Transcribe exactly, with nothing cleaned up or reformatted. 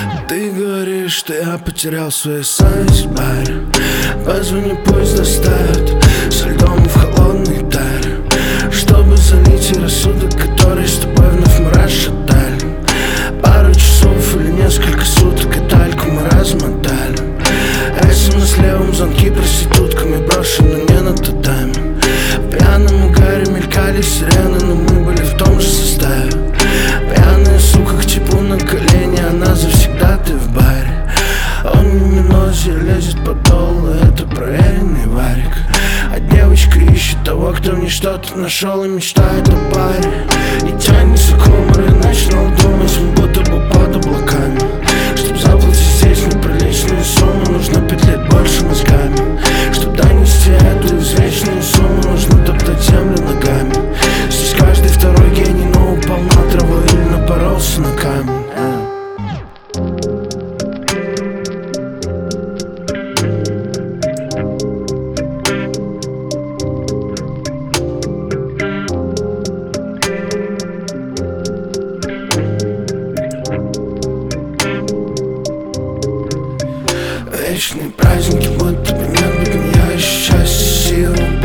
Ты говоришь, что я потерял свою совесть, барь. Позвони, пусть доставят со льдом в холодный тарь, чтобы залить и рассудок, который с тобой вновь мы расшатали. Пару часов или несколько суток, и тальку мы размотали. СМС левым, звонки проститутками брошены не на татами. В пьяном угаре мелькали сирены, но мы были в том же составе. Пьяная сука к типу на колени, она завсегдатай в баре. Он в минозе лезет по долу, это проверенный варик. А девочка ищет того, кто мне что-то нашел и мечтает о паре. И тянется к умору, и начинал думать, он будто бы под облаками. Чтоб заплатить здесь неприличную сумму, нужно пять лет больше мозгами. Чтоб донести эту извечную сумму, нужно топтать землю ногами. Здесь каждый второй гений, но упал на траву или напоролся на камень. Вечные праздники, будто бы нет, я ищу счастье, силу.